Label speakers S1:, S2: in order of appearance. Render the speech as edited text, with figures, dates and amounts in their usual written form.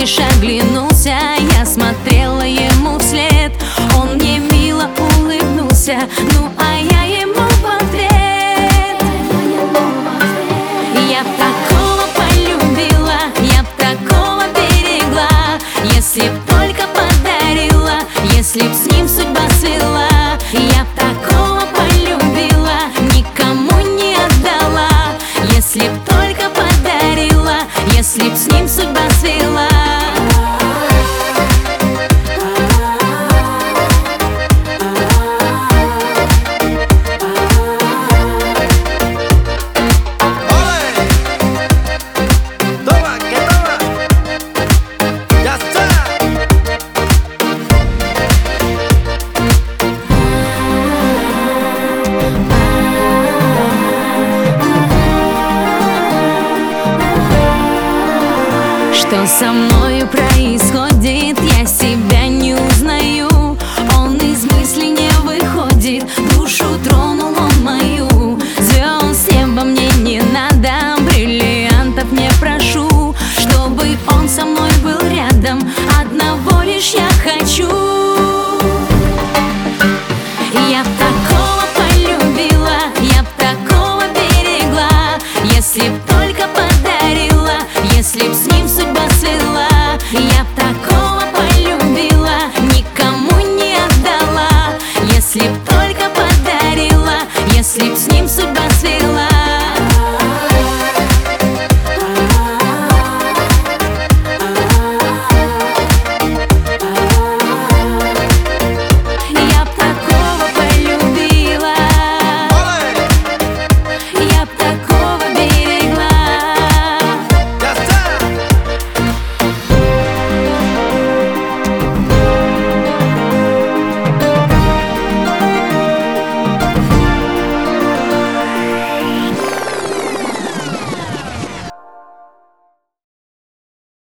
S1: лишь оглянулся, я смотрела ему вслед. Он мне мило улыбнулся, ну а я ему в ответ. Я б такого полюбила, я б такого берегла, если б только подарила, если б с ним судьба свела. Я б такого полюбила, никому не отдала, если б только подарила, если б с ним судьба свела. Что со мною происходит?